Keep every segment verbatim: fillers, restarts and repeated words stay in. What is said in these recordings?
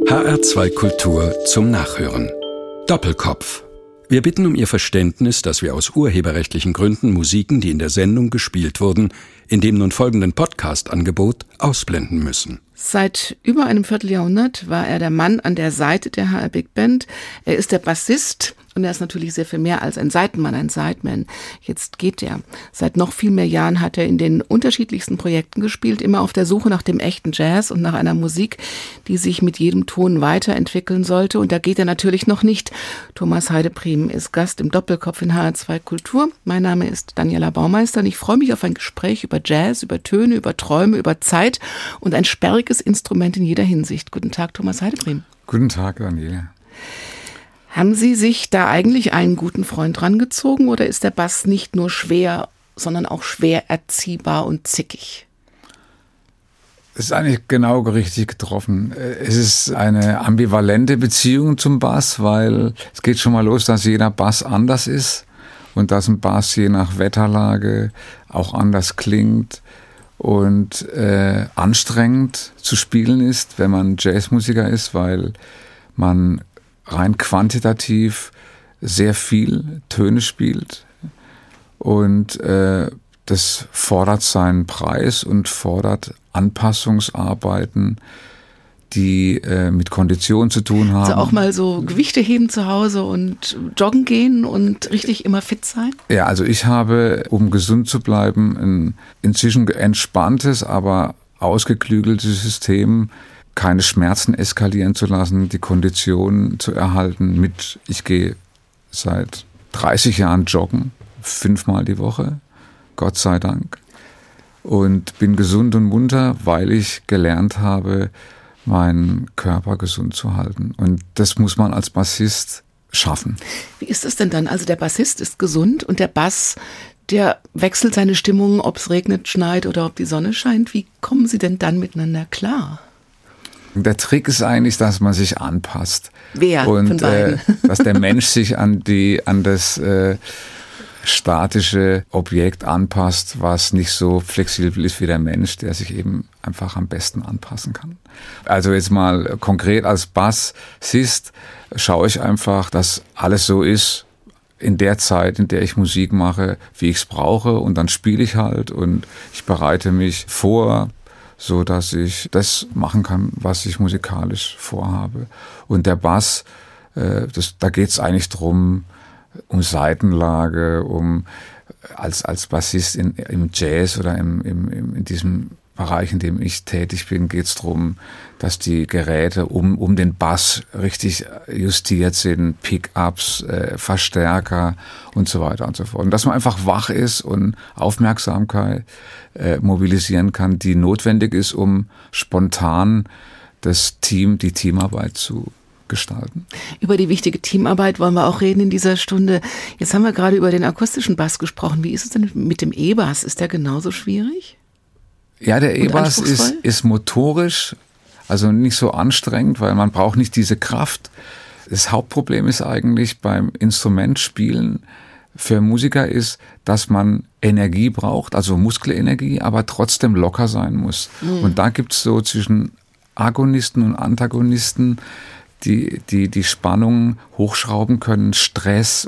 H R zwei Kultur zum Nachhören. Doppelkopf. Wir bitten um Ihr Verständnis, dass wir aus urheberrechtlichen Gründen Musiken, die in der Sendung gespielt wurden, in dem nun folgenden Podcast-Angebot ausblenden müssen. Seit über einem Vierteljahrhundert war er der Mann an der Seite der H R Big Band. Er ist der Bassist und er ist natürlich sehr viel mehr als ein Seitenmann, ein Sideman. Jetzt geht er. Seit noch viel mehr Jahren hat er in den unterschiedlichsten Projekten gespielt, immer auf der Suche nach dem echten Jazz und nach einer Musik, die sich mit jedem Ton weiterentwickeln sollte. Und da geht er natürlich noch nicht. Thomas Heide-Prim ist Gast im Doppelkopf in H R zwei Kultur. Mein Name ist Daniela Baumeister und ich freue mich auf ein Gespräch über Jazz, über Töne, über Träume, über Zeit und ein sperriges Instrument in jeder Hinsicht. Guten Tag, Thomas Heide-Prim. Guten Tag, Daniela. Haben Sie sich da eigentlich einen guten Freund rangezogen oder ist der Bass nicht nur schwer, sondern auch schwer erziehbar und zickig? Es ist eigentlich genau richtig getroffen. Es ist eine ambivalente Beziehung zum Bass, weil es geht schon mal los, dass jeder Bass anders ist und dass ein Bass je nach Wetterlage auch anders klingt und äh, anstrengend zu spielen ist, wenn man Jazzmusiker ist, weil man rein quantitativ sehr viel Töne spielt und äh, das fordert seinen Preis und fordert Anpassungsarbeiten, die äh, mit Kondition zu tun haben. Also auch mal so Gewichte heben zu Hause und joggen gehen und richtig immer fit sein? Ja, also ich habe, um gesund zu bleiben, ein inzwischen entspanntes, aber ausgeklügeltes System, keine Schmerzen eskalieren zu lassen, die Kondition zu erhalten mit, ich gehe seit dreißig Jahren joggen, fünfmal die Woche, Gott sei Dank, und bin gesund und munter, weil ich gelernt habe, meinen Körper gesund zu halten. Und das muss man als Bassist schaffen. Wie ist es denn dann? Also der Bassist ist gesund und der Bass, der wechselt seine Stimmung, ob es regnet, schneit oder ob die Sonne scheint. Wie kommen Sie denn dann miteinander klar? Der Trick ist eigentlich, dass man sich anpasst. Wer und, von beiden? Äh, dass der Mensch sich an die an das äh, statische Objekt anpasst, was nicht so flexibel ist wie der Mensch, der sich eben einfach am besten anpassen kann. Also jetzt mal konkret als Bassist schaue ich einfach, dass alles so ist in der Zeit, in der ich Musik mache, wie ich es brauche, und dann spiele ich halt und ich bereite mich vor, so dass ich das machen kann, was ich musikalisch vorhabe. Und der Bass, äh, das, da geht es eigentlich drum, um Seitenlage, um als als Bassist in, im Jazz oder im, im, im, in diesem Bereich, in dem ich tätig bin, geht es darum, dass die Geräte um um den Bass richtig justiert sind, Pickups, äh, Verstärker und so weiter und so fort. Und dass man einfach wach ist und Aufmerksamkeit äh, mobilisieren kann, die notwendig ist, um spontan das Team, die Teamarbeit zu gestalten. Über die wichtige Teamarbeit wollen wir auch reden in dieser Stunde. Jetzt haben wir gerade über den akustischen Bass gesprochen. Wie ist es denn mit dem E-Bass? Ist der genauso schwierig? Ja, der E-Bass ist, ist motorisch, also nicht so anstrengend, weil man braucht nicht diese Kraft. Das Hauptproblem ist eigentlich beim Instrumentspielen für Musiker ist, dass man Energie braucht, also Muskelenergie, aber trotzdem locker sein muss. Mhm. Und da gibt es so zwischen Agonisten und Antagonisten, die die die Spannung hochschrauben können, Stress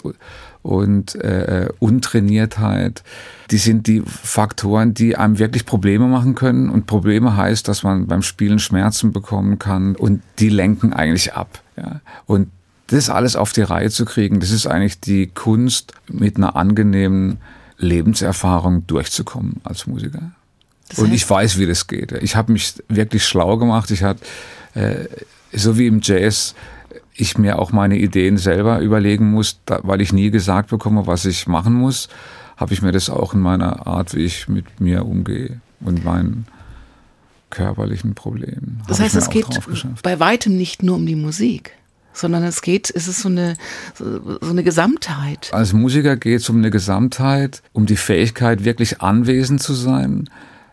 und äh, Untrainiertheit. Die sind die Faktoren, die einem wirklich Probleme machen können. Und Probleme heißt, dass man beim Spielen Schmerzen bekommen kann. Und die lenken eigentlich ab. Ja. Und das alles auf die Reihe zu kriegen, das ist eigentlich die Kunst, mit einer angenehmen Lebenserfahrung durchzukommen als Musiker. Das heißt, und ich weiß, wie das geht. Ich habe mich wirklich schlau gemacht. Ich hatte, äh, so wie im Jazz, ich mir auch meine Ideen selber überlegen muss, da, weil ich nie gesagt bekomme, was ich machen muss, habe ich mir das auch in meiner Art, wie ich mit mir umgehe und meinen körperlichen Problemen. Das heißt, es geht bei weitem nicht nur um die Musik, sondern es geht, es ist so eine, so, so eine Gesamtheit. Als Musiker geht es um eine Gesamtheit, um die Fähigkeit, wirklich anwesend zu sein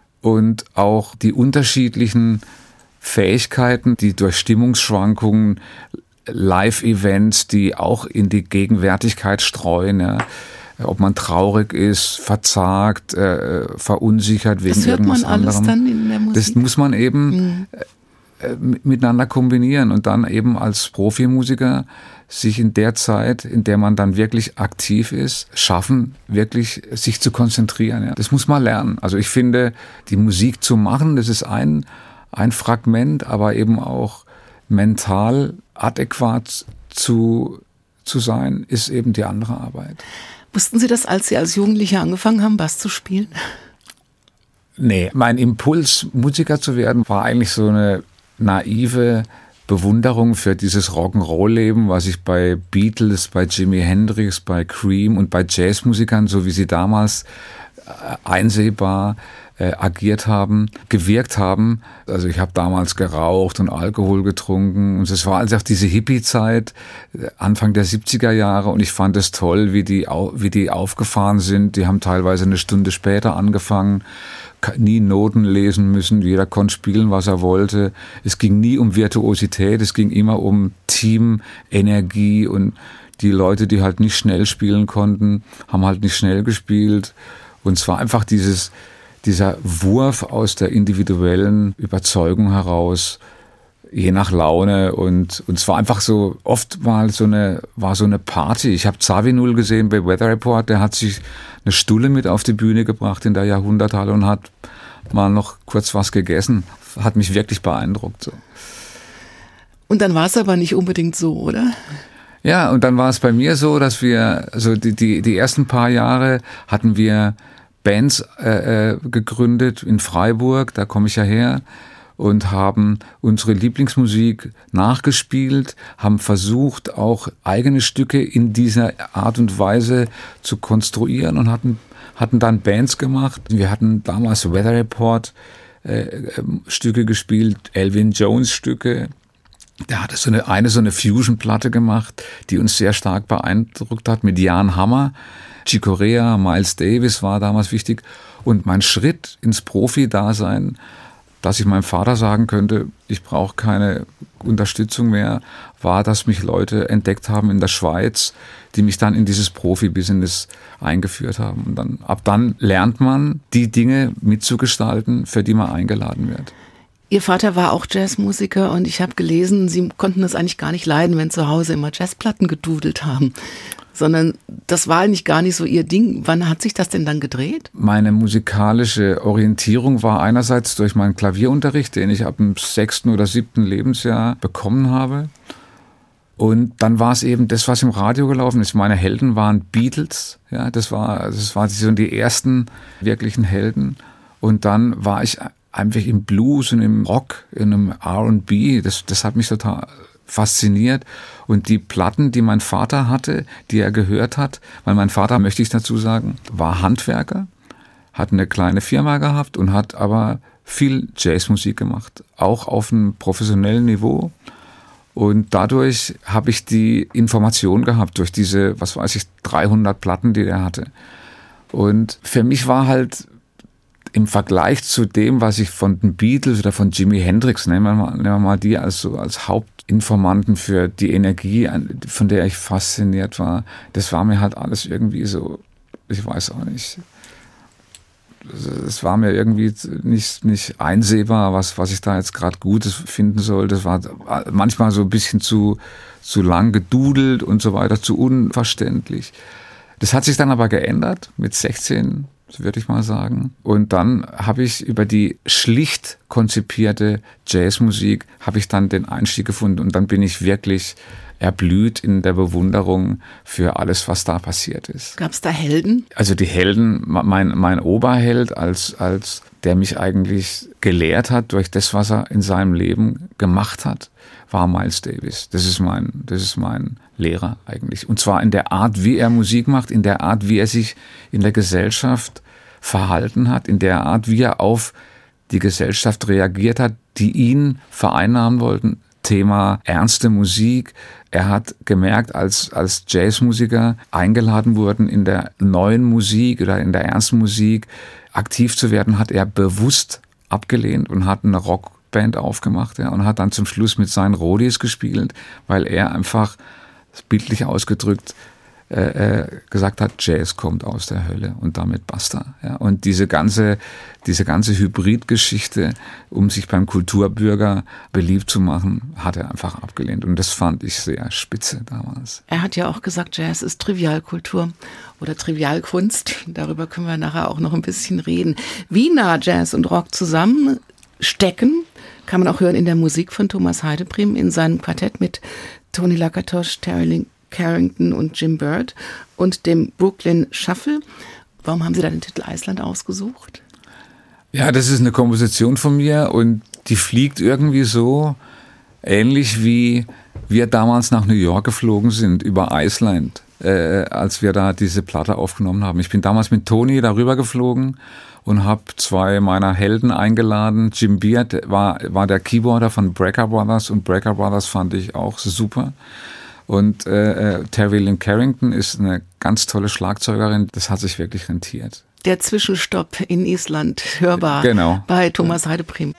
und auch die unterschiedlichen Fähigkeiten, die durch Stimmungsschwankungen, Live-Events, die auch in die Gegenwärtigkeit streuen, ja, ob man traurig ist, verzagt, äh, verunsichert wegen irgendwas anderem. Das hört man alles dann in der Musik? Das muss man eben mhm. äh, miteinander kombinieren und dann eben als Profimusiker sich in der Zeit, in der man dann wirklich aktiv ist, schaffen, wirklich sich zu konzentrieren. Ja. Das muss man lernen. Also ich finde, die Musik zu machen, das ist ein, ein Fragment, aber eben auch mental adäquat zu, zu sein, ist eben die andere Arbeit. Wussten Sie das, als Sie als Jugendlicher angefangen haben, Bass zu spielen? Nee, mein Impuls, Musiker zu werden, war eigentlich so eine naive Bewunderung für dieses Rock'n'Roll-Leben, was ich bei Beatles, bei Jimi Hendrix, bei Cream und bei Jazzmusikern, so wie sie damals einsehbar äh, agiert haben, gewirkt haben. Also ich habe damals geraucht und Alkohol getrunken und es war also auch diese Hippie-Zeit, Anfang der siebziger Jahre, und ich fand es toll, wie die, wie die aufgefahren sind. Die haben teilweise eine Stunde später angefangen, nie Noten lesen müssen, jeder konnte spielen, was er wollte. Es ging nie um Virtuosität, es ging immer um Team-Energie, und die Leute, die halt nicht schnell spielen konnten, haben halt nicht schnell gespielt. Und es war einfach dieses, dieser Wurf aus der individuellen Überzeugung heraus, je nach Laune, und, und es war einfach so, oft mal so eine, war so eine Party. Ich habe Zawinul gesehen bei Weather Report, der hat sich eine Stulle mit auf die Bühne gebracht in der Jahrhunderthalle und hat mal noch kurz was gegessen. Hat mich wirklich beeindruckt. So. Und dann war es aber nicht unbedingt so, oder? Ja, und dann war es bei mir so, dass wir, also die, die, die ersten paar Jahre hatten wir Bands äh, gegründet in Freiburg, da komme ich ja her, und haben unsere Lieblingsmusik nachgespielt, haben versucht, auch eigene Stücke in dieser Art und Weise zu konstruieren und hatten, hatten dann Bands gemacht. Wir hatten damals Weather Report äh, Stücke gespielt, Elvin Jones Stücke. Der hatte so eine, eine so eine Fusion-Platte gemacht, die uns sehr stark beeindruckt hat, mit Jan Hammer. Chick Corea, Miles Davis war damals wichtig. Und mein Schritt ins Profi-Dasein, dass ich meinem Vater sagen könnte, ich brauche keine Unterstützung mehr, war, dass mich Leute entdeckt haben in der Schweiz, die mich dann in dieses Profi-Business eingeführt haben. Und dann, ab dann lernt man, die Dinge mitzugestalten, für die man eingeladen wird. Ihr Vater war auch Jazzmusiker, und ich habe gelesen, Sie konnten das eigentlich gar nicht leiden, wenn zu Hause immer Jazzplatten gedudelt haben, sondern das war eigentlich gar nicht so Ihr Ding. Wann hat sich das denn dann gedreht? Meine musikalische Orientierung war einerseits durch meinen Klavierunterricht, den ich ab dem sechsten oder siebten Lebensjahr bekommen habe. Und dann war es eben das, was im Radio gelaufen ist. Meine Helden waren Beatles. Ja, das war, das waren so die ersten wirklichen Helden. Und dann war ich einfach im Blues und im Rock, in einem R und B. Das, das hat mich total fasziniert. Und die Platten, die mein Vater hatte, die er gehört hat, weil mein Vater, möchte ich dazu sagen, war Handwerker, hat eine kleine Firma gehabt und hat aber viel Jazzmusik gemacht, auch auf einem professionellen Niveau. Und dadurch habe ich die Information gehabt durch diese, was weiß ich, dreihundert Platten, die er hatte. Und für mich war halt im Vergleich zu dem, was ich von den Beatles oder von Jimi Hendrix, nehmen wir mal, nehmen wir mal die als, so, als Hauptinformanten für die Energie, von der ich fasziniert war, das war mir halt alles irgendwie so, ich weiß auch nicht, es war mir irgendwie nicht, nicht einsehbar, was, was ich da jetzt gerade Gutes finden soll. Das war manchmal so ein bisschen zu, zu lang gedudelt und so weiter, zu unverständlich. Das hat sich dann aber geändert mit sechzehn, würde ich mal sagen. Und dann habe ich über die schlicht konzipierte Jazzmusik, habe ich dann den Einstieg gefunden, und dann bin ich wirklich erblüht in der Bewunderung für alles, was da passiert ist. Gab es da Helden? Also die Helden, mein, mein Oberheld, als, als der mich eigentlich gelehrt hat durch das, was er in seinem Leben gemacht hat, war Miles Davis. Das ist mein, das ist mein Lehrer eigentlich. Und zwar in der Art, wie er Musik macht, in der Art, wie er sich in der Gesellschaft verhalten hat, in der Art, wie er auf die Gesellschaft reagiert hat, die ihn vereinnahmen wollten. Thema ernste Musik. Er hat gemerkt, als, als Jazzmusiker eingeladen wurden, in der neuen Musik oder in der ernsten Musik aktiv zu werden, hat er bewusst abgelehnt und hat eine Rockband aufgemacht, ja, und hat dann zum Schluss mit seinen Roadies gespielt, weil er einfach, bildlich ausgedrückt, äh, gesagt hat, Jazz kommt aus der Hölle und damit basta. Ja. Und diese ganze, diese ganze Hybridgeschichte, um sich beim Kulturbürger beliebt zu machen, hat er einfach abgelehnt. Und das fand ich sehr spitze damals. Er hat ja auch gesagt, Jazz ist Trivialkultur oder Trivialkunst. Darüber können wir nachher auch noch ein bisschen reden. Wie nah Jazz und Rock zusammenstecken, kann man auch hören in der Musik von Thomas Heideprim in seinem Quartett mit Tony Lakatosh, Terry Carrington und Jim Bird und dem Brooklyn Shuffle. Warum haben Sie da den Titel Island ausgesucht? Ja, das ist eine Komposition von mir und die fliegt irgendwie so ähnlich wie wir damals nach New York geflogen sind über Island, äh, als wir da diese Platte aufgenommen haben. Ich bin damals mit Tony darüber geflogen und habe zwei meiner Helden eingeladen. Jim Beard war, war der Keyboarder von Brecker Brothers und Brecker Brothers fand ich auch super. Und äh, Terry Lynn Carrington ist eine ganz tolle Schlagzeugerin. Das hat sich wirklich rentiert. Der Zwischenstopp in Island, hörbar genau. bei Thomas Heideprim.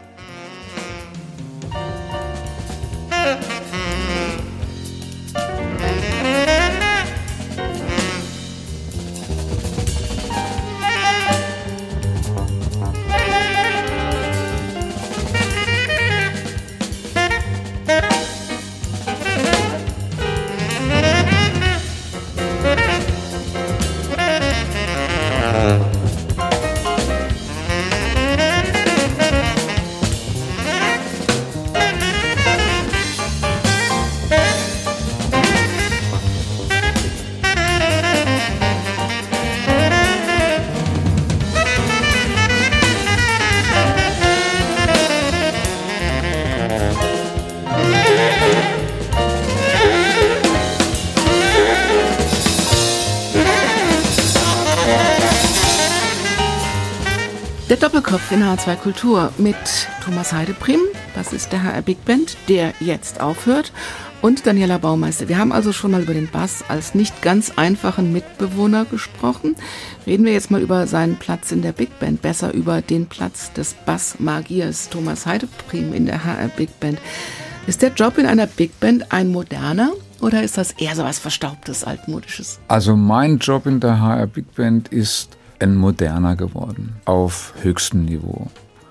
Der Doppelkopf in H R zwei Kultur mit Thomas Heideprim, das ist der H R Big Band, der jetzt aufhört, und Daniela Baumeister. Wir haben also schon mal über den Bass als nicht ganz einfachen Mitbewohner gesprochen. Reden wir jetzt mal über seinen Platz in der Big Band, besser über den Platz des Bassmagiers Thomas Heideprim in der H R Big Band. Ist der Job in einer Big Band ein moderner oder ist das eher so was Verstaubtes, Altmodisches? Also mein Job in der H R Big Band ist ein moderner geworden, auf höchstem Niveau.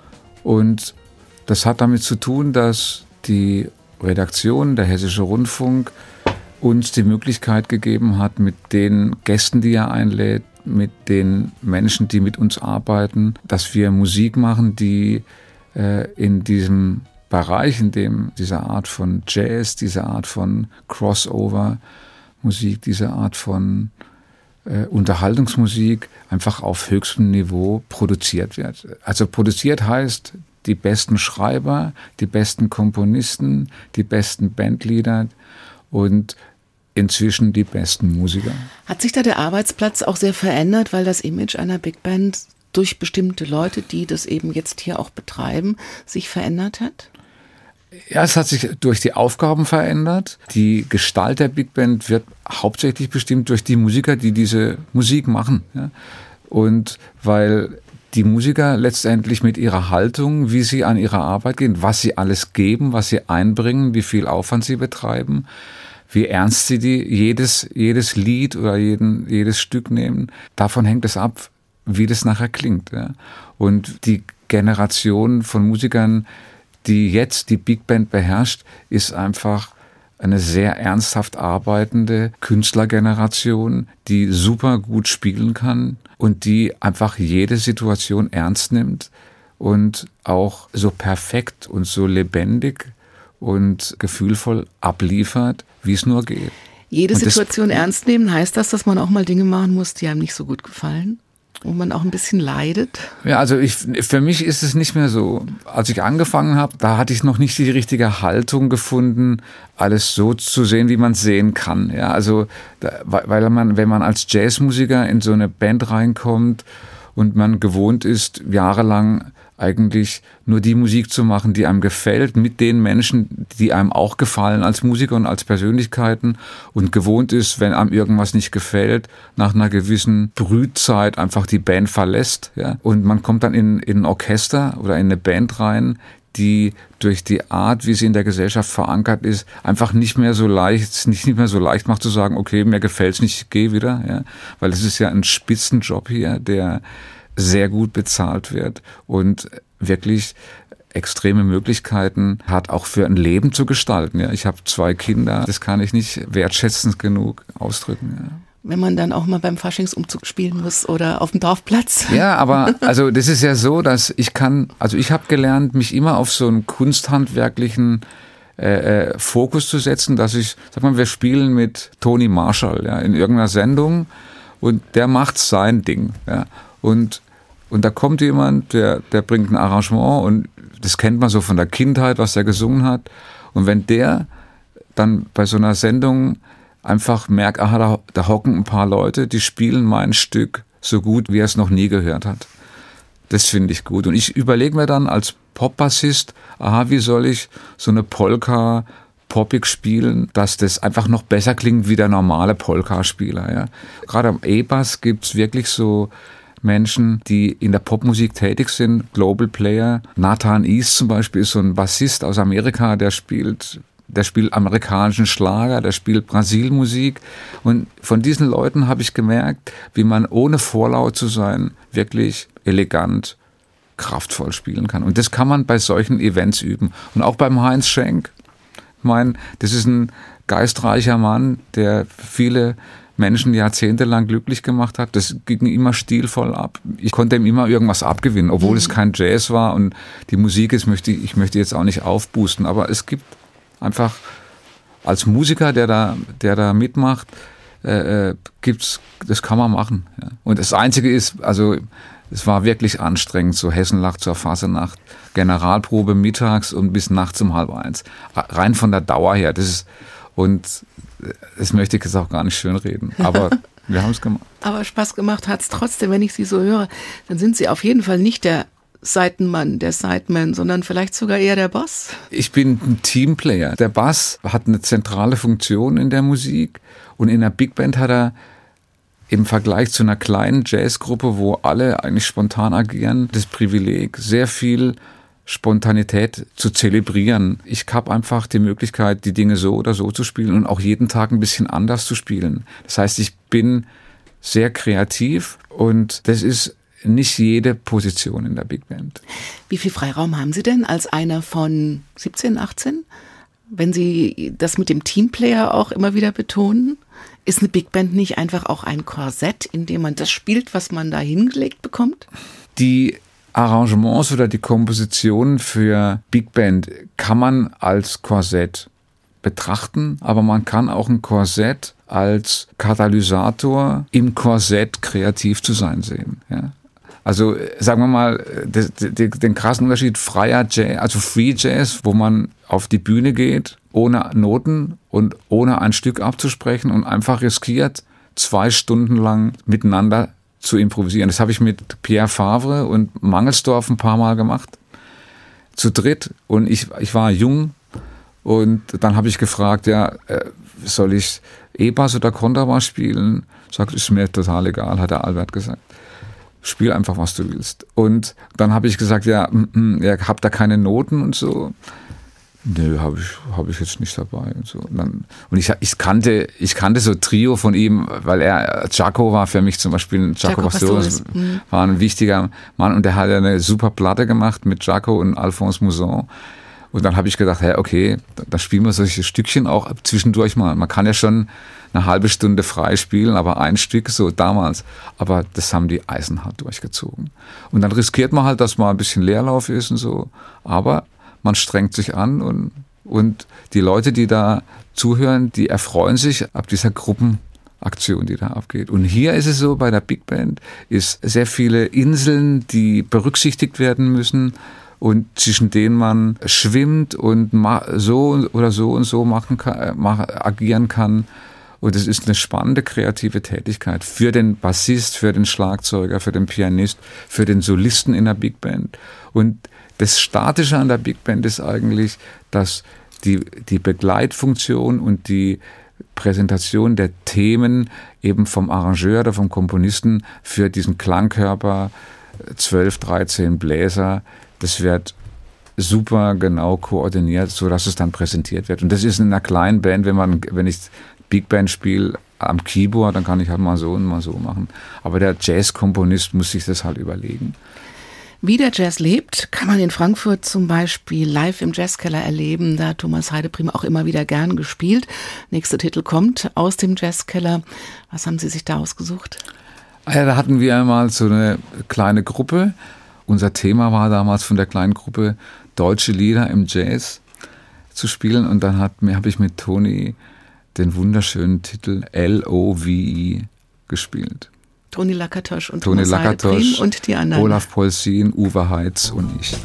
Und das hat damit zu tun, dass die Redaktion, der Hessische Rundfunk, uns die Möglichkeit gegeben hat, mit den Gästen, die er einlädt, mit den Menschen, die mit uns arbeiten, dass wir Musik machen, die äh, in diesem Bereich, in dem diese Art von Jazz, diese Art von Crossover-Musik, diese Art von äh, Unterhaltungsmusik einfach auf höchstem Niveau produziert wird. Also produziert heißt, die besten Schreiber, die besten Komponisten, die besten Bandleader und inzwischen die besten Musiker. Hat sich da der Arbeitsplatz auch sehr verändert, weil das Image einer Big Band durch bestimmte Leute, die das eben jetzt hier auch betreiben, sich verändert hat? Ja, es hat sich durch die Aufgaben verändert. Die Gestalt der Big Band wird hauptsächlich bestimmt durch die Musiker, die diese Musik machen. Ja? Und weil die Musiker letztendlich mit ihrer Haltung, wie sie an ihre Arbeit gehen, was sie alles geben, was sie einbringen, wie viel Aufwand sie betreiben, wie ernst sie die, jedes, jedes Lied oder jeden, jedes Stück nehmen, davon hängt es ab, wie das nachher klingt. Ja? Und die Generation von Musikern, die jetzt die Big Band beherrscht, ist einfach eine sehr ernsthaft arbeitende Künstlergeneration, die super gut spielen kann und die einfach jede Situation ernst nimmt und auch so perfekt und so lebendig und gefühlvoll abliefert, wie es nur geht. Jede Situation ernst nehmen, heißt das, dass man auch mal Dinge machen muss, die einem nicht so gut gefallen? Wo man auch ein bisschen leidet? Ja, also ich, für mich ist es nicht mehr so. Als ich angefangen habe, da hatte ich noch nicht die richtige Haltung gefunden, alles so zu sehen, wie man es sehen kann. Ja, also, da, weil man, wenn man als Jazzmusiker in so eine Band reinkommt und man gewohnt ist, jahrelang eigentlich nur die Musik zu machen, die einem gefällt, mit den Menschen, die einem auch gefallen als Musiker und als Persönlichkeiten und gewohnt ist, wenn einem irgendwas nicht gefällt, nach einer gewissen Brützeit einfach die Band verlässt. Ja? Und man kommt dann in, in ein Orchester oder in eine Band rein, die durch die Art, wie sie in der Gesellschaft verankert ist, einfach nicht mehr so leicht, nicht, nicht mehr so leicht macht zu sagen, okay, mir gefällt's nicht, ich gehe wieder, ja, weil es ist ja ein Spitzenjob hier, der sehr gut bezahlt wird und wirklich extreme Möglichkeiten hat, auch für ein Leben zu gestalten. Ja, ich habe zwei Kinder, das kann ich nicht wertschätzend genug ausdrücken. Ja. Wenn man dann auch mal beim Faschingsumzug spielen muss oder auf dem Dorfplatz. Ja, aber also das ist ja so, dass ich kann, also ich habe gelernt, mich immer auf so einen kunsthandwerklichen äh, Fokus zu setzen, dass ich, sag mal, wir spielen mit Tony Marshall, ja, in irgendeiner Sendung und der macht sein Ding, ja, und und da kommt jemand, der der bringt ein Arrangement und das kennt man so von der Kindheit, was der gesungen hat, und wenn der dann bei so einer Sendung einfach merkt, aha, da, da hocken ein paar Leute, die spielen mein Stück so gut, wie er es noch nie gehört hat. Das finde ich gut. Und ich überlege mir dann als Popbassist, aha, wie soll ich so eine Polka poppig spielen, dass das einfach noch besser klingt wie der normale Polka-Spieler. Ja. Gerade am E-Bass gibt es wirklich so Menschen, die in der Popmusik tätig sind, Global Player. Nathan East zum Beispiel ist so ein Bassist aus Amerika, der spielt Der spielt amerikanischen Schlager, der spielt Brasilmusik. Und von diesen Leuten habe ich gemerkt, wie man ohne vorlaut zu sein wirklich elegant, kraftvoll spielen kann. Und das kann man bei solchen Events üben. Und auch beim Heinz Schenk. Ich meine, das ist ein geistreicher Mann, der viele Menschen jahrzehntelang glücklich gemacht hat. Das ging immer stilvoll ab. Ich konnte ihm immer irgendwas abgewinnen, obwohl mhm. es kein Jazz war und die Musik ist, möchte ich, ich möchte jetzt auch nicht aufboosten, aber es gibt einfach als Musiker, der da, der da mitmacht, äh, gibt's, das kann man machen. Ja. Und das Einzige ist, also es war wirklich anstrengend, so Hessenlach zur Fassenacht, Generalprobe mittags und bis nachts um halb eins. Rein von der Dauer her. Das ist, und das möchte ich jetzt auch gar nicht schönreden, aber wir haben es gemacht. Aber Spaß gemacht hat es trotzdem, wenn ich Sie so höre. Dann sind Sie auf jeden Fall nicht der Seitenmann, der Sideman, sondern vielleicht sogar eher der Bass. Ich bin ein Teamplayer. Der Bass hat eine zentrale Funktion in der Musik und in der Big Band hat er im Vergleich zu einer kleinen Jazzgruppe, wo alle eigentlich spontan agieren, das Privileg, sehr viel Spontanität zu zelebrieren. Ich habe einfach die Möglichkeit, die Dinge so oder so zu spielen und auch jeden Tag ein bisschen anders zu spielen. Das heißt, ich bin sehr kreativ und das ist nicht jede Position in der Big Band. Wie viel Freiraum haben Sie denn als einer von siebzehn, achtzehn? Wenn Sie das mit dem Teamplayer auch immer wieder betonen, ist eine Big Band nicht einfach auch ein Korsett, in dem man das spielt, was man da hingelegt bekommt? Die Arrangements oder die Kompositionen für Big Band kann man als Korsett betrachten, aber man kann auch ein Korsett als Katalysator im Korsett kreativ zu sein sehen. Ja? Also sagen wir mal, den, den, den krassen Unterschied freier Jazz, also Free Jazz, wo man auf die Bühne geht, ohne Noten und ohne ein Stück abzusprechen und einfach riskiert, zwei Stunden lang miteinander zu improvisieren. Das habe ich mit Pierre Favre und Mangelsdorf ein paar Mal gemacht, zu dritt. Und ich, ich war jung und dann habe ich gefragt, ja, soll ich E-Bass oder Kontrabass spielen? Sagt, ist mir total egal, hat der Albert gesagt. Spiel einfach, was du willst. Und dann habe ich gesagt, ja, mm, ja, habt da keine Noten und so. Nö, habe ich, hab ich jetzt nicht dabei und so. Und, dann, und ich, ich kannte, ich kannte so Trio von ihm, weil er, Jaco war für mich zum Beispiel, Jaco Pastorius war ein wichtiger Mann und der hat eine super Platte gemacht mit Jaco und Alphonse Mouzon. Und dann habe ich gedacht, hey, okay, dann spielen wir solche Stückchen auch zwischendurch mal. Man kann ja schon eine halbe Stunde frei spielen, aber ein Stück so damals. Aber das haben die eisenhart durchgezogen. Und dann riskiert man halt, dass mal ein bisschen Leerlauf ist und so. Aber man strengt sich an und, und die Leute, die da zuhören, die erfreuen sich ab dieser Gruppenaktion, die da abgeht. Und hier ist es so, bei der Big Band ist sehr viele Inseln, die berücksichtigt werden müssen und zwischen denen man schwimmt und so oder so und so machen kann, agieren kann. Und es ist eine spannende kreative Tätigkeit für den Bassist, für den Schlagzeuger, für den Pianist, für den Solisten in der Big Band. Und das Statische an der Big Band ist eigentlich, dass die, die Begleitfunktion und die Präsentation der Themen eben vom Arrangeur oder vom Komponisten für diesen Klangkörper zwölf, dreizehn Bläser, das wird super genau koordiniert, so dass es dann präsentiert wird. Und das ist in einer kleinen Band, wenn man, wenn ich Big Band spiele am Keyboard, dann kann ich halt mal so und mal so machen. Aber der Jazzkomponist muss sich das halt überlegen. Wie der Jazz lebt, kann man in Frankfurt zum Beispiel live im Jazzkeller erleben. Da hat Thomas Heideprim auch immer wieder gern gespielt. Nächster Titel kommt aus dem Jazzkeller. Was haben Sie sich da ausgesucht? Ja, da hatten wir einmal so eine kleine Gruppe. Unser Thema war damals von der kleinen Gruppe deutsche Lieder im Jazz zu spielen. Und dann habe ich mit Toni den wunderschönen Titel L O V E gespielt. Toni Lakatosch und Toni Thomas Heideprim und die anderen. Olaf Polsin, Uwe Heitz und ich.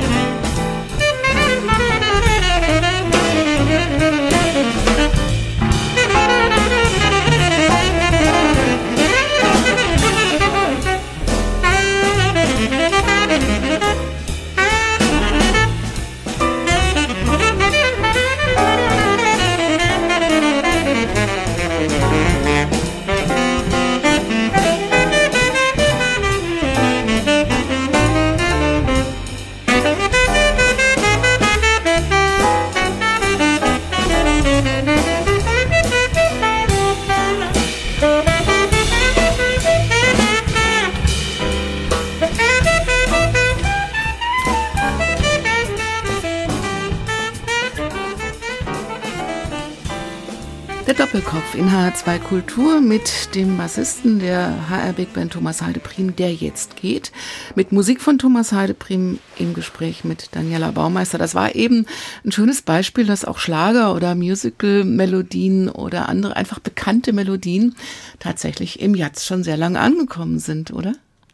Der Doppelkopf in H R zwei Kultur mit dem Bassisten der H R Big Band Thomas Heideprim, der jetzt geht. Mit Musik von Thomas Heideprim im Gespräch mit Daniela Baumeister. Das war eben ein schönes Beispiel, dass auch Schlager oder Musical-Melodien oder andere einfach bekannte Melodien tatsächlich im Jazz schon sehr lange angekommen sind, oder?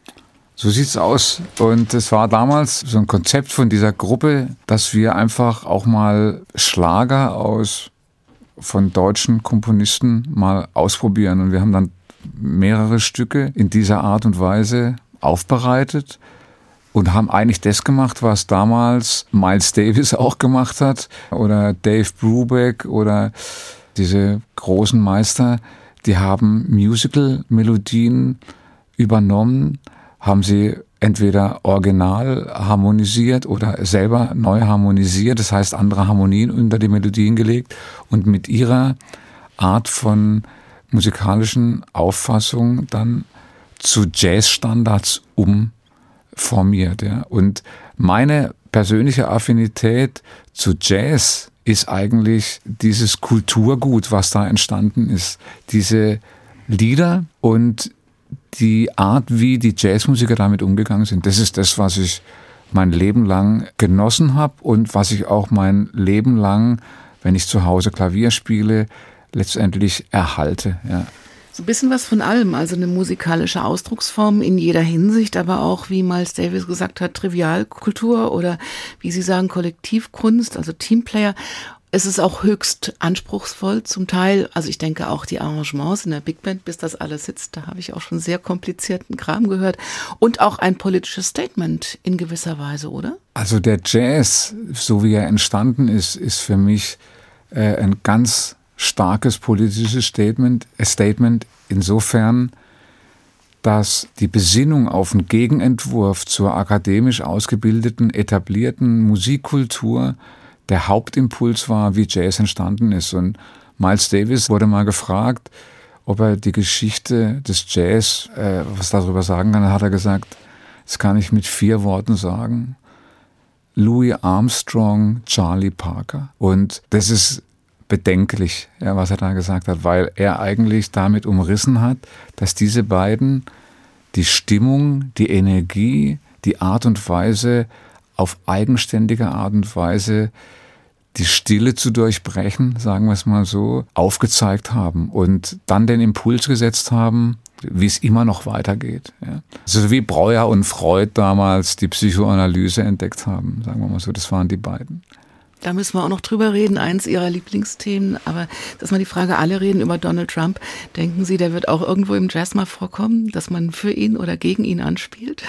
So sieht's aus. Und es war damals so ein Konzept von dieser Gruppe, dass wir einfach auch mal Schlager aus von deutschen Komponisten mal ausprobieren. Und wir haben dann mehrere Stücke in dieser Art und Weise aufbereitet und haben eigentlich das gemacht, was damals Miles Davis auch gemacht hat oder Dave Brubeck oder diese großen Meister. Die haben Musical-Melodien übernommen, haben sie entweder original harmonisiert oder selber neu harmonisiert, das heißt andere Harmonien unter die Melodien gelegt und mit ihrer Art von musikalischen Auffassung dann zu Jazzstandards umformiert. Ja. Und meine persönliche Affinität zu Jazz ist eigentlich dieses Kulturgut, was da entstanden ist. Diese Lieder und die Art, wie die Jazzmusiker damit umgegangen sind, das ist das, was ich mein Leben lang genossen habe und was ich auch mein Leben lang, wenn ich zu Hause Klavier spiele, letztendlich erhalte. Ja. So ein bisschen was von allem, also eine musikalische Ausdrucksform in jeder Hinsicht, aber auch, wie Miles Davis gesagt hat, Trivialkultur oder wie Sie sagen, Kollektivkunst, also Teamplayer. Es ist auch höchst anspruchsvoll zum Teil. Also ich denke auch die Arrangements in der Big Band, bis das alles sitzt, da habe ich auch schon sehr komplizierten Kram gehört. Und auch ein politisches Statement in gewisser Weise, oder? Also der Jazz, so wie er entstanden ist, ist für mich äh, ein ganz starkes politisches Statement. Ein Statement insofern, dass die Besinnung auf einen Gegenentwurf zur akademisch ausgebildeten, etablierten Musikkultur der Hauptimpuls war, wie Jazz entstanden ist. Und Miles Davis wurde mal gefragt, ob er die Geschichte des Jazz äh, was darüber sagen kann. Dann hat er gesagt, das kann ich mit vier Worten sagen. Louis Armstrong, Charlie Parker. Und das ist bedenklich, ja, was er da gesagt hat, weil er eigentlich damit umrissen hat, dass diese beiden die Stimmung, die Energie, die Art und Weise, auf eigenständige Art und Weise die Stille zu durchbrechen, sagen wir es mal so, aufgezeigt haben und dann den Impuls gesetzt haben, wie es immer noch weitergeht. Ja. Also wie Breuer und Freud damals die Psychoanalyse entdeckt haben, sagen wir mal so, das waren die beiden. Da müssen wir auch noch drüber reden, eins Ihrer Lieblingsthemen, aber dass man die Frage, alle reden über Donald Trump, denken Sie, der wird auch irgendwo im Jazz mal vorkommen, dass man für ihn oder gegen ihn anspielt?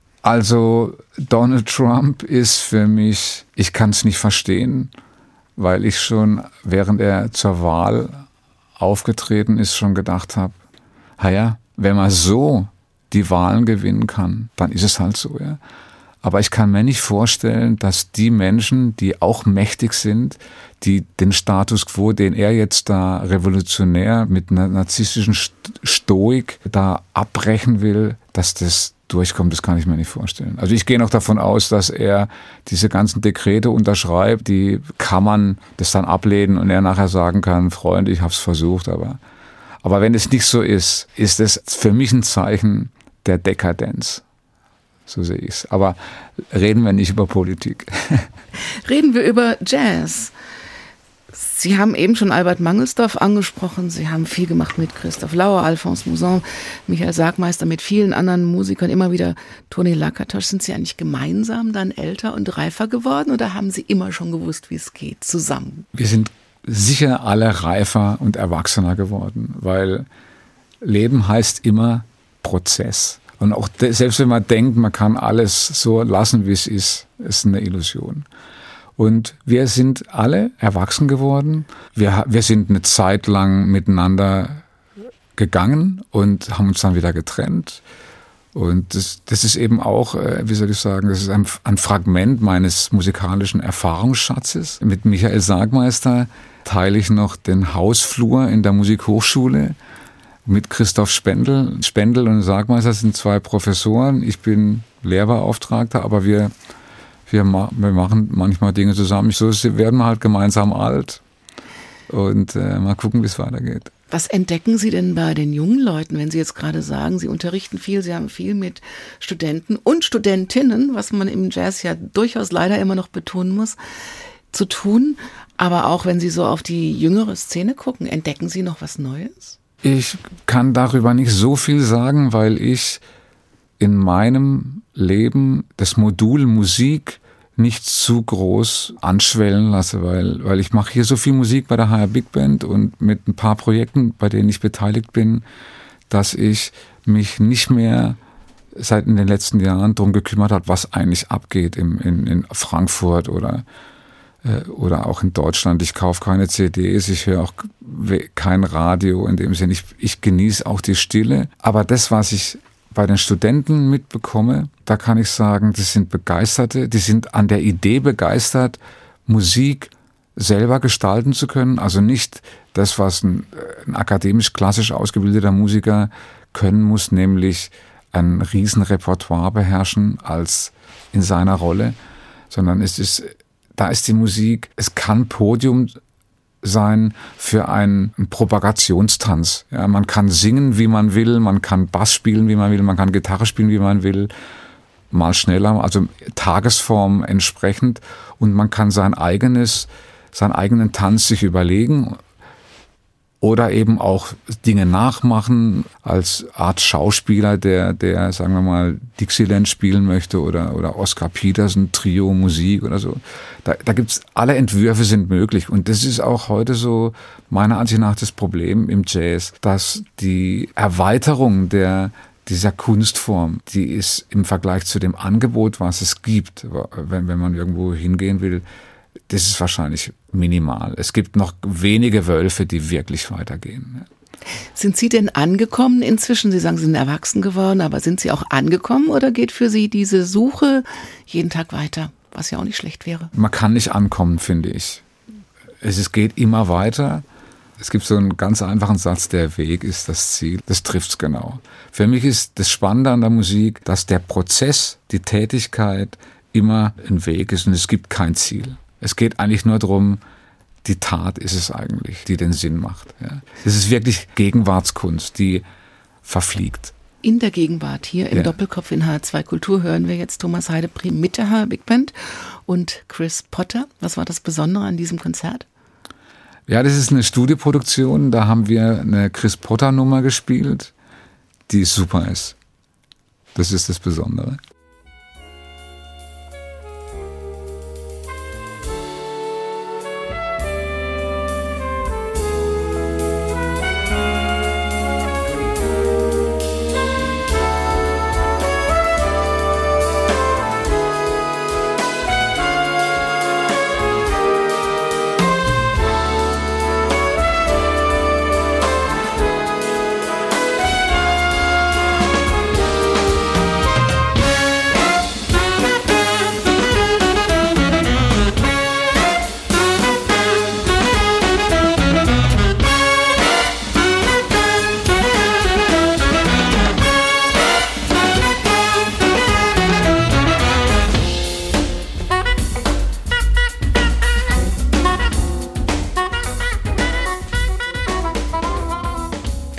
Also Donald Trump ist für mich, ich kann es nicht verstehen, weil ich schon, während er zur Wahl aufgetreten ist, schon gedacht habe, naja, wenn man so die Wahlen gewinnen kann, dann ist es halt so. Ja. Aber ich kann mir nicht vorstellen, dass die Menschen, die auch mächtig sind, die den Status quo, den er jetzt da revolutionär mit einer narzisstischen Stoik da abbrechen will, dass das durchkommt, das kann ich mir nicht vorstellen. Also ich gehe noch davon aus, dass er diese ganzen Dekrete unterschreibt, die kann man das dann ablehnen und er nachher sagen kann, Freund, ich habe es versucht, aber, aber wenn es nicht so ist, ist es für mich ein Zeichen der Dekadenz. So sehe ich es. Aber reden wir nicht über Politik. Reden wir über Jazz. Sie haben eben schon Albert Mangelsdorff angesprochen. Sie haben viel gemacht mit Christoph Lauer, Alphonse Mouzon, Michael Sargmeister, mit vielen anderen Musikern, immer wieder Toni Lakatosch. Sind Sie eigentlich gemeinsam dann älter und reifer geworden oder haben Sie immer schon gewusst, wie es geht, zusammen? Wir sind sicher alle reifer und erwachsener geworden, weil Leben heißt immer Prozess. Und auch selbst wenn man denkt, man kann alles so lassen, wie es ist, ist eine Illusion. Und wir sind alle erwachsen geworden. Wir, wir sind eine Zeit lang miteinander gegangen und haben uns dann wieder getrennt. Und das, das ist eben auch, wie soll ich sagen, das ist ein, ein Fragment meines musikalischen Erfahrungsschatzes. Mit Michael Sargmeister teile ich noch den Hausflur in der Musikhochschule. Mit Christoph Spendel. Spendel und Sargmeister sind zwei Professoren. Ich bin Lehrbeauftragter, aber wir, wir, ma- wir machen manchmal Dinge zusammen. So werden wir halt gemeinsam alt und äh, mal gucken, wie es weitergeht. Was entdecken Sie denn bei den jungen Leuten, wenn Sie jetzt gerade sagen, Sie unterrichten viel, Sie haben viel mit Studenten und Studentinnen, was man im Jazz ja durchaus leider immer noch betonen muss, zu tun. Aber auch wenn Sie so auf die jüngere Szene gucken, entdecken Sie noch was Neues? Ich kann darüber nicht so viel sagen, weil ich in meinem Leben das Modul Musik nicht zu groß anschwellen lasse, weil, weil ich mache hier so viel Musik bei der H R Big Band und mit ein paar Projekten, bei denen ich beteiligt bin, dass ich mich nicht mehr seit in den letzten Jahren darum gekümmert habe, was eigentlich abgeht im, in, in Frankfurt oder oder auch in Deutschland. Ich kaufe keine C Ds, ich höre auch kein Radio in dem Sinne. Ich, ich genieße auch die Stille. Aber das, was ich bei den Studenten mitbekomme, da kann ich sagen, die sind Begeisterte, die sind an der Idee begeistert, Musik selber gestalten zu können. Also nicht das, was ein, ein akademisch klassisch ausgebildeter Musiker können muss, nämlich ein Riesenrepertoire beherrschen als in seiner Rolle, sondern es ist Da ist die Musik, es kann Podium sein für einen Propagationstanz. Ja, man kann singen, wie man will, man kann Bass spielen, wie man will, man kann Gitarre spielen, wie man will, mal schneller, also Tagesform entsprechend. Und man kann sein eigenes, seinen eigenen Tanz sich überlegen oder eben auch Dinge nachmachen als Art Schauspieler, der, der, sagen wir mal, Dixieland spielen möchte oder, oder Oscar Peterson, Trio, Musik oder so. Da, da gibt's, alle Entwürfe sind möglich. Und das ist auch heute so meiner Ansicht nach das Problem im Jazz, dass die Erweiterung der, dieser Kunstform, die ist im Vergleich zu dem Angebot, was es gibt, wenn, wenn man irgendwo hingehen will, das ist wahrscheinlich minimal. Es gibt noch wenige Wölfe, die wirklich weitergehen. Sind Sie denn angekommen inzwischen? Sie sagen, Sie sind erwachsen geworden, aber sind Sie auch angekommen oder geht für Sie diese Suche jeden Tag weiter, was ja auch nicht schlecht wäre? Man kann nicht ankommen, finde ich. Es, es geht immer weiter. Es gibt so einen ganz einfachen Satz, der Weg ist das Ziel. Das trifft's genau. Für mich ist das Spannende an der Musik, dass der Prozess, die Tätigkeit immer ein Weg ist und es gibt kein Ziel. Es geht eigentlich nur darum, die Tat ist es eigentlich, die den Sinn macht. Ja. Es ist wirklich Gegenwartskunst, die verfliegt. In der Gegenwart, hier im ja. Doppelkopf in H zwei Kultur, hören wir jetzt Thomas Heideprim mit der H R Big Band und Chris Potter. Was war das Besondere an diesem Konzert? Ja, das ist eine Studioproduktion. Da haben wir eine Chris Potter Nummer gespielt, die super ist. Das ist das Besondere.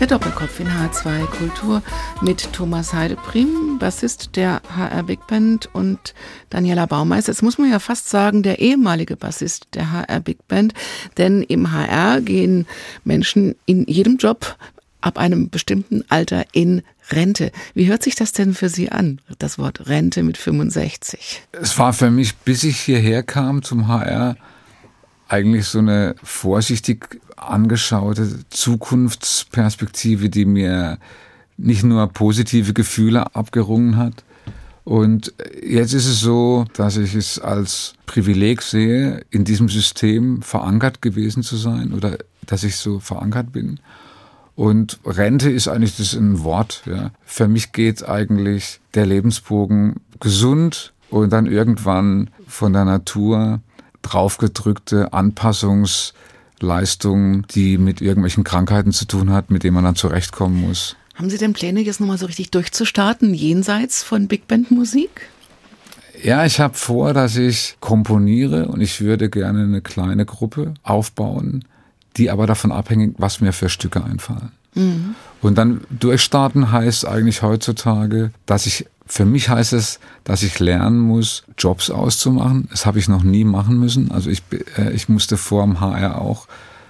Der Doppelkopf in H zwei Kultur mit Thomas Heideprim, Bassist der H R Big Band, und Daniela Baumeister. Jetzt muss man ja fast sagen, der ehemalige Bassist der H R Big Band, denn im H R gehen Menschen in jedem Job ab einem bestimmten Alter in Rente. Wie hört sich das denn für Sie an, das Wort Rente mit fünfundsechzig? Es war für mich, bis ich hierher kam zum H R, eigentlich so eine vorsichtig angeschaute Zukunftsperspektive, die mir nicht nur positive Gefühle abgerungen hat. Und jetzt ist es so, dass ich es als Privileg sehe, in diesem System verankert gewesen zu sein oder dass ich so verankert bin. Und Rente ist eigentlich das ein Wort. Ja. Für mich geht eigentlich der Lebensbogen gesund und dann irgendwann von der Natur draufgedrückte Anpassungsleistungen, die mit irgendwelchen Krankheiten zu tun hat, mit denen man dann zurechtkommen muss. Haben Sie denn Pläne, jetzt nochmal so richtig durchzustarten, jenseits von Big Band Musik? Ja, ich habe vor, dass ich komponiere und ich würde gerne eine kleine Gruppe aufbauen, die aber davon abhängt, was mir für Stücke einfallen. Mhm. Und dann durchstarten heißt eigentlich heutzutage, dass ich, für mich heißt es, dass ich lernen muss, Jobs auszumachen. Das habe ich noch nie machen müssen. Also ich, ich musste vor dem H R auch,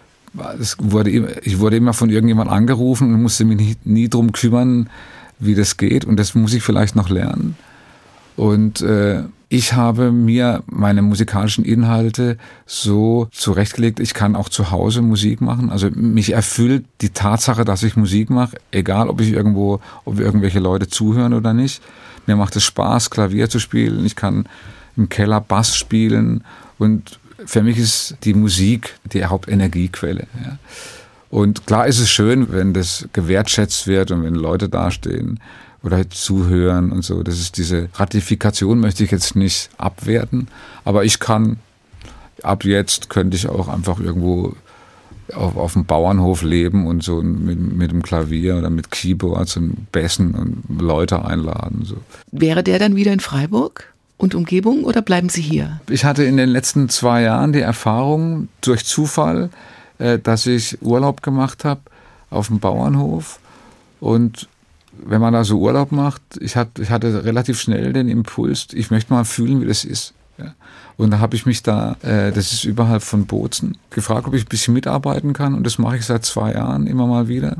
es wurde, ich wurde immer von irgendjemand angerufen und musste mich nie, nie drum kümmern, wie das geht. Und das muss ich vielleicht noch lernen. Und äh, ich habe mir meine musikalischen Inhalte so zurechtgelegt, ich kann auch zu Hause Musik machen. Also mich erfüllt die Tatsache, dass ich Musik mache, egal ob ich irgendwo, ob irgendwelche Leute zuhören oder nicht. Mir macht es Spaß, Klavier zu spielen. Ich kann im Keller Bass spielen. Und für mich ist die Musik die Hauptenergiequelle. Ja. Und klar ist es schön, wenn das gewertschätzt wird und wenn Leute dastehen oder halt zuhören und so. Das ist diese Ratifikation, möchte ich jetzt nicht abwerten. Aber ich kann, ab jetzt könnte ich auch einfach irgendwo auf, auf dem Bauernhof leben und so mit, mit dem Klavier oder mit Keyboards und Bässen und Leute einladen. So. Wäre der dann wieder in Freiburg und Umgebung oder bleiben Sie hier? Ich hatte in den letzten zwei Jahren die Erfahrung durch Zufall, dass ich Urlaub gemacht habe auf dem Bauernhof. Und wenn man da so Urlaub macht, ich hatte, ich hatte relativ schnell den Impuls, ich möchte mal fühlen, wie das ist. Ja. Und da habe ich mich da, äh, das ist überhalb von Bozen, gefragt, ob ich ein bisschen mitarbeiten kann. Und das mache ich seit zwei Jahren immer mal wieder.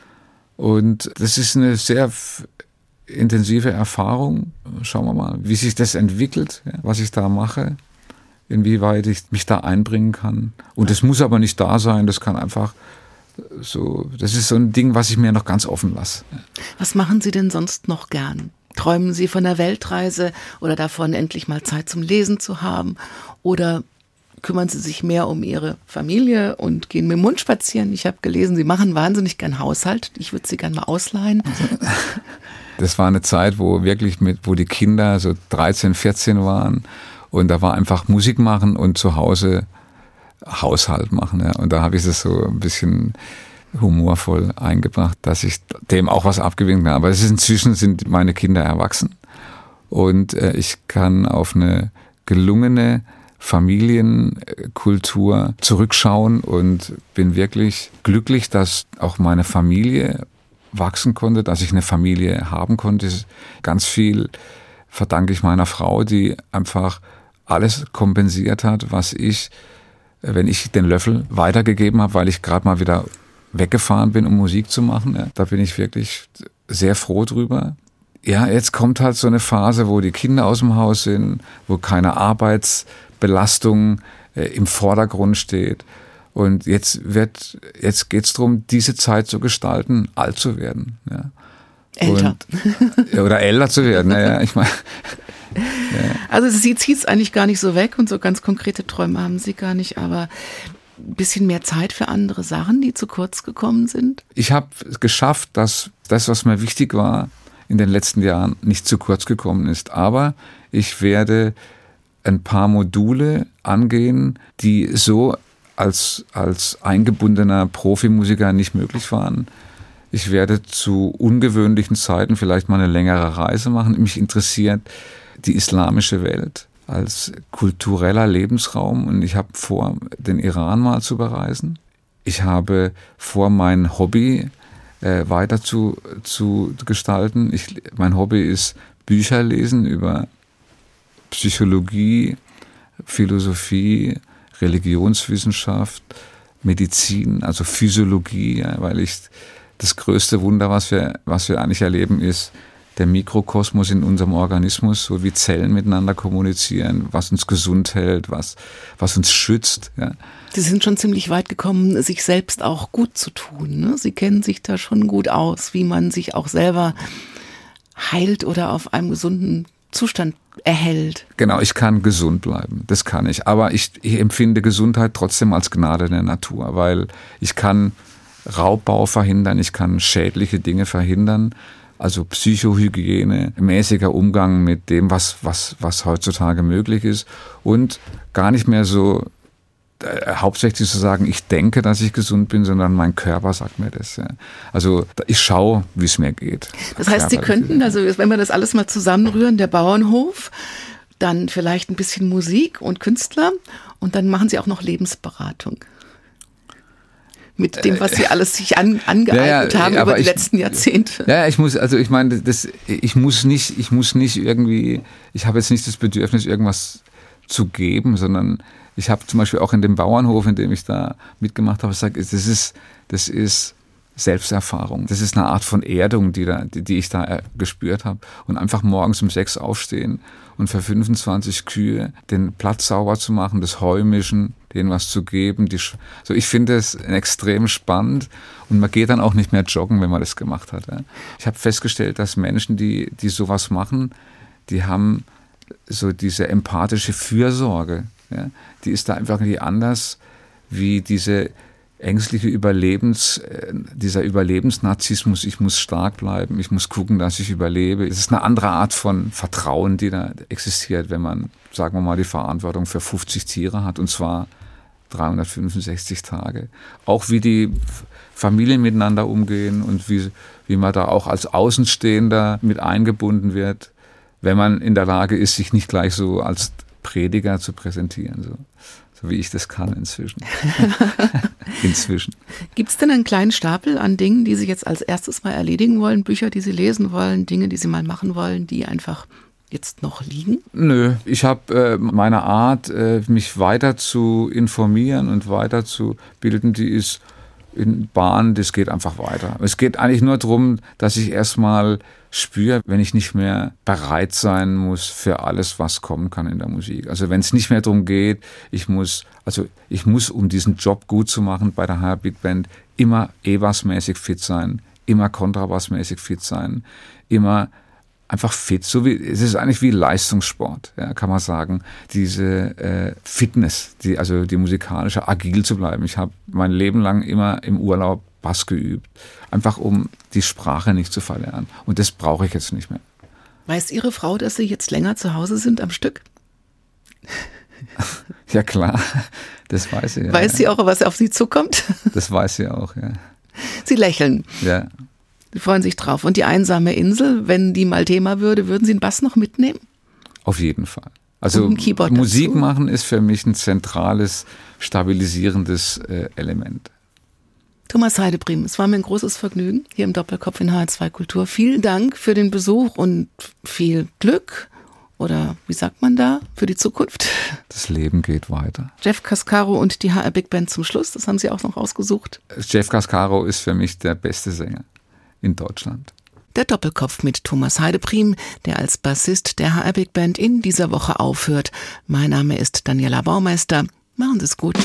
Und das ist eine sehr f- intensive Erfahrung. Schauen wir mal, wie sich das entwickelt, ja, was ich da mache, inwieweit ich mich da einbringen kann. Und das muss aber nicht da sein, das kann einfach so, das ist so ein Ding, was ich mir noch ganz offen lasse. Was machen Sie denn sonst noch gern? Träumen Sie von der Weltreise oder davon, endlich mal Zeit zum Lesen zu haben? Oder kümmern Sie sich mehr um Ihre Familie und gehen mit dem Hund spazieren? Ich habe gelesen, Sie machen wahnsinnig gern Haushalt. Ich würde Sie gern mal ausleihen. Das war eine Zeit, wo wirklich mit, wo die Kinder so dreizehn, vierzehn waren und da war einfach Musik machen und zu Hause Haushalt machen. Ja. Und da habe ich es so ein bisschen humorvoll eingebracht, dass ich dem auch was abgewinkt habe. Aber es ist, inzwischen sind meine Kinder erwachsen und äh, ich kann auf eine gelungene Familienkultur zurückschauen und bin wirklich glücklich, dass auch meine Familie wachsen konnte, dass ich eine Familie haben konnte. Ganz viel verdanke ich meiner Frau, die einfach alles kompensiert hat, was ich, wenn ich den Löffel weitergegeben habe, weil ich gerade mal wieder weggefahren bin, um Musik zu machen. Ja, da bin ich wirklich sehr froh drüber. Ja, jetzt kommt halt so eine Phase, wo die Kinder aus dem Haus sind, wo keine Arbeitsbelastung äh, im Vordergrund steht. Und jetzt wird, jetzt geht's darum, diese Zeit zu gestalten, alt zu werden. Ja. Älter. Und, oder älter zu werden, naja, ich meine. Ja. Also sie zieht es eigentlich gar nicht so weg und so ganz konkrete Träume haben sie gar nicht, aber ein bisschen mehr Zeit für andere Sachen, die zu kurz gekommen sind? Ich habe es geschafft, dass das, was mir wichtig war, in den letzten Jahren nicht zu kurz gekommen ist. Aber ich werde ein paar Module angehen, die so als, als eingebundener Profimusiker nicht möglich waren. Ich werde zu ungewöhnlichen Zeiten vielleicht mal eine längere Reise machen. Mich interessiert die islamische Welt als kultureller Lebensraum und ich habe vor, den Iran mal zu bereisen. Ich habe vor, mein Hobby äh, weiter zu, zu gestalten. Ich, mein Hobby ist Bücher lesen über Psychologie, Philosophie, Religionswissenschaft, Medizin, also Physiologie, ja, weil ich das größte Wunder, was wir, was wir eigentlich erleben, ist der Mikrokosmos in unserem Organismus, so wie Zellen miteinander kommunizieren, was uns gesund hält, was, was uns schützt. Ja. Sie sind schon ziemlich weit gekommen, sich selbst auch gut zu tun. Ne? Sie kennen sich da schon gut aus, wie man sich auch selber heilt oder auf einem gesunden Zustand erhält. Genau, ich kann gesund bleiben, das kann ich. Aber ich, ich empfinde Gesundheit trotzdem als Gnade der Natur, weil ich kann Raubbau verhindern, ich kann schädliche Dinge verhindern. Also Psychohygiene, mäßiger Umgang mit dem, was, was, was heutzutage möglich ist und gar nicht mehr so äh, hauptsächlich zu sagen, ich denke, dass ich gesund bin, sondern mein Körper sagt mir das. Ja. Also ich schaue, wie es mir geht. Das heißt, Sie könnten, also wenn wir das alles mal zusammenrühren, der Bauernhof, dann vielleicht ein bisschen Musik und Künstler und dann machen Sie auch noch Lebensberatung. Mit dem, was Sie alles sich an, angeeignet ja, ja, haben über die ich, letzten Jahrzehnte. Ja, ich muss, also ich meine, das, ich muss nicht, ich muss nicht irgendwie, ich habe jetzt nicht das Bedürfnis, irgendwas zu geben, sondern ich habe zum Beispiel auch in dem Bauernhof, in dem ich da mitgemacht habe, gesagt, das ist, das ist Selbsterfahrung. Das ist eine Art von Erdung, die, da, die, die ich da gespürt habe. Und einfach morgens um sechs aufstehen und für fünfundzwanzig Kühe den Platz sauber zu machen, das Heu mischen, denen was zu geben. Die, also ich finde es extrem spannend und man geht dann auch nicht mehr joggen, wenn man das gemacht hat. Ja. Ich habe festgestellt, dass Menschen, die, die sowas machen, die haben so diese empathische Fürsorge. Ja. Die ist da einfach nicht anders wie diese ängstliche Überlebens, dieser Überlebensnarzissmus, ich muss stark bleiben, ich muss gucken, dass ich überlebe. Es ist eine andere Art von Vertrauen, die da existiert, wenn man, sagen wir mal, die Verantwortung für fünfzig Tiere hat, und zwar dreihundertfünfundsechzig Tage. Auch wie die Familien miteinander umgehen und wie, wie man da auch als Außenstehender mit eingebunden wird, wenn man in der Lage ist, sich nicht gleich so als Prediger zu präsentieren, so. So wie ich das kann inzwischen. inzwischen. Gibt es denn einen kleinen Stapel an Dingen, die Sie jetzt als erstes mal erledigen wollen? Bücher, die Sie lesen wollen, Dinge, die Sie mal machen wollen, die einfach jetzt noch liegen? Nö, ich habe äh, meine Art, äh, mich weiter zu informieren und weiter zu bilden, die ist in Bahn, das geht einfach weiter. Es geht eigentlich nur darum, dass ich erstmal spüre, wenn ich nicht mehr bereit sein muss für alles, was kommen kann in der Musik. Also wenn es nicht mehr darum geht, ich muss, also ich muss, um diesen Job gut zu machen bei der H R Big Band, immer E-Bass-mäßig fit sein, immer Kontrabass-mäßig fit sein, immer einfach fit, so wie, es ist eigentlich wie Leistungssport, ja, kann man sagen, diese äh, Fitness, die, also die musikalische, agil zu bleiben. Ich habe mein Leben lang immer im Urlaub Bass geübt, einfach um die Sprache nicht zu verlernen. Und das brauche ich jetzt nicht mehr. Weiß Ihre Frau, dass Sie jetzt länger zu Hause sind am Stück? Ja klar, das weiß sie. Ja, weiß ja. sie auch, was auf Sie zukommt? Das weiß sie auch, ja. Sie lächeln. Ja. Sie freuen sich drauf. Und die einsame Insel, wenn die mal Thema würde, würden Sie den Bass noch mitnehmen? Auf jeden Fall. Also Musik dazu machen ist für mich ein zentrales, stabilisierendes äh, Element. Thomas Heide-Briem, es war mir ein großes Vergnügen hier im Doppelkopf in H R zwei Kultur. Vielen Dank für den Besuch und viel Glück, oder wie sagt man da, für die Zukunft. Das Leben geht weiter. Jeff Cascaro und die H R Big Band zum Schluss, das haben Sie auch noch ausgesucht. Jeff Cascaro ist für mich der beste Sänger in Deutschland. Der Doppelkopf mit Thomas Heide-Briem, der als Bassist der H R Big Band in dieser Woche aufhört. Mein Name ist Daniela Baumeister. Machen Sie es gut.